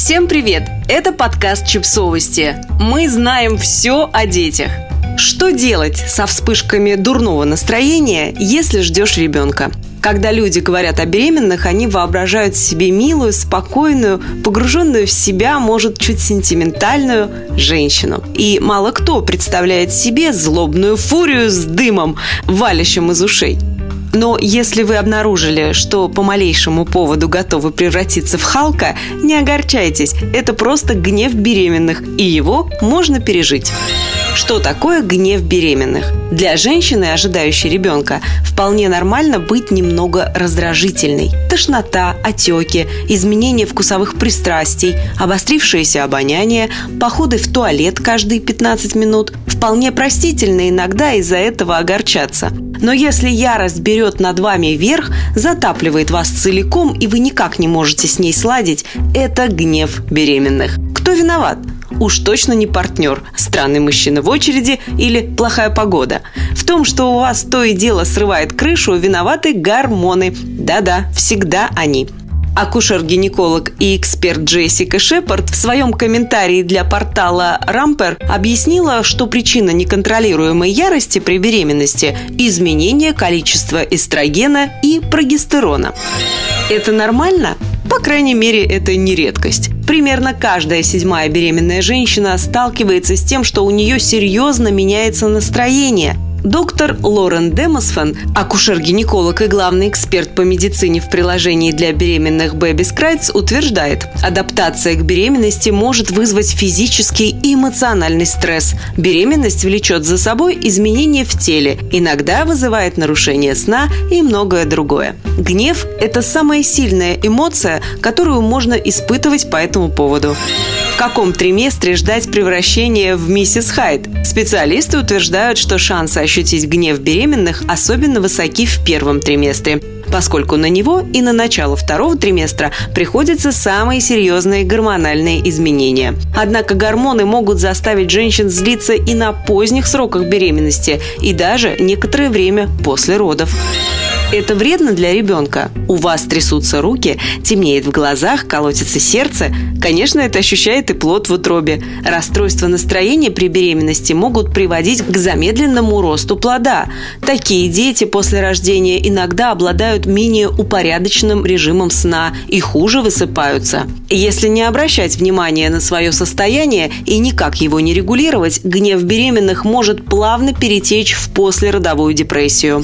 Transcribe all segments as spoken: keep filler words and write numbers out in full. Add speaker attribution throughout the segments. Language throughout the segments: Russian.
Speaker 1: Всем привет! Это подкаст «Чипсовости». Мы знаем все о детях. Что делать со вспышками дурного настроения, если ждешь ребенка? Когда люди говорят о беременных, они воображают себе милую, спокойную, погруженную в себя, может, чуть сентиментальную женщину. И мало кто представляет себе злобную фурию с дымом, валящим из ушей. Но если вы обнаружили, что по малейшему поводу готовы превратиться в Халка, не огорчайтесь, это просто гнев беременных, и его можно пережить. Что такое гнев беременных? Для женщины, ожидающей ребенка, вполне нормально быть немного раздражительной. Тошнота, отеки, изменение вкусовых пристрастий, обострившееся обоняние, походы в туалет каждые пятнадцать минут. Вполне простительно иногда из-за этого огорчаться. Но если ярость берет над вами верх, затапливает вас целиком, и вы никак не можете с ней сладить, это гнев беременных. Кто виноват? Уж точно не партнер, странный мужчина в очереди или плохая погода. В том, что у вас то и дело срывает крышу, виноваты гормоны. Да-да, всегда они. Акушер-гинеколог и эксперт Джессика Шепард в своем комментарии для портала Рампер объяснила, что причина неконтролируемой ярости при беременности – изменение количества эстрогена и прогестерона. Это нормально? По крайней мере, это не редкость. Примерно каждая седьмая беременная женщина сталкивается с тем, что у нее серьезно меняется настроение. Доктор Лорен Демосфен, акушер-гинеколог и главный эксперт по медицине в приложении для беременных Baby's Cries, утверждает, адаптация к беременности может вызвать физический и эмоциональный стресс. Беременность влечет за собой изменения в теле, иногда вызывает нарушение сна и многое другое. Гнев – это самая сильная эмоция, которую можно испытывать по этому поводу. В каком триместре ждать превращения в миссис Хайд? Специалисты утверждают, что шансы ощутить гнев беременных особенно высоки в первом триместре, поскольку на него и на начало второго триместра приходятся самые серьезные гормональные изменения. Однако гормоны могут заставить женщин злиться и на поздних сроках беременности, и даже некоторое время после родов. Это вредно для ребенка? У вас трясутся руки, темнеет в глазах, колотится сердце? Конечно, это ощущает и плод в утробе. Расстройства настроения при беременности могут приводить к замедленному росту плода. Такие дети после рождения иногда обладают менее упорядоченным режимом сна и хуже высыпаются. Если не обращать внимания на свое состояние и никак его не регулировать, гнев беременных может плавно перетечь в послеродовую депрессию.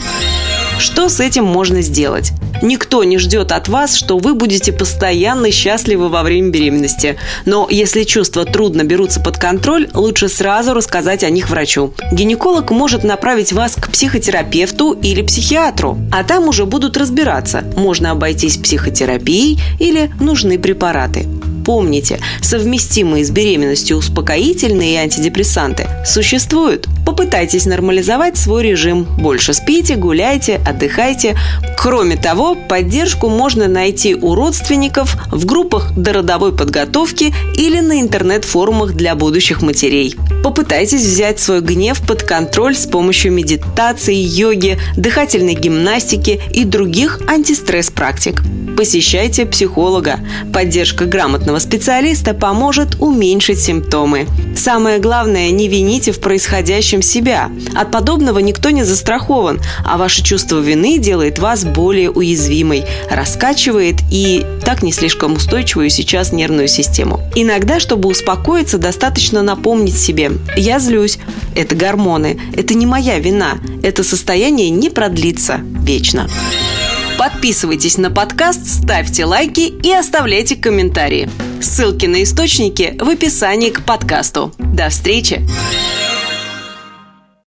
Speaker 1: Что с этим можно сделать? Никто не ждет от вас, что вы будете постоянно счастливы во время беременности. Но если чувства трудно берутся под контроль, лучше сразу рассказать о них врачу. Гинеколог может направить вас к психотерапевту или психиатру, а там уже будут разбираться, можно обойтись психотерапией или нужны препараты. Помните, совместимые с беременностью успокоительные и антидепрессанты существуют. Попытайтесь нормализовать свой режим. Больше спите, гуляйте, отдыхайте. Кроме того, поддержку можно найти у родственников, в группах дородовой подготовки или на интернет-форумах для будущих матерей. Попытайтесь взять свой гнев под контроль с помощью медитации, йоги, дыхательной гимнастики и других антистресс-практик. Посещайте психолога. Поддержка грамотного специалиста поможет уменьшить симптомы. Самое главное, не вините в происходящем себя. От подобного никто не застрахован, а ваше чувство вины делает вас более уязвимой, раскачивает и так не слишком устойчивую сейчас нервную систему. Иногда, чтобы успокоиться, достаточно напомнить себе: «Я злюсь, это гормоны, это не моя вина, это состояние не продлится вечно». Подписывайтесь на подкаст, ставьте лайки и оставляйте комментарии. Ссылки на источники в описании к подкасту. До встречи!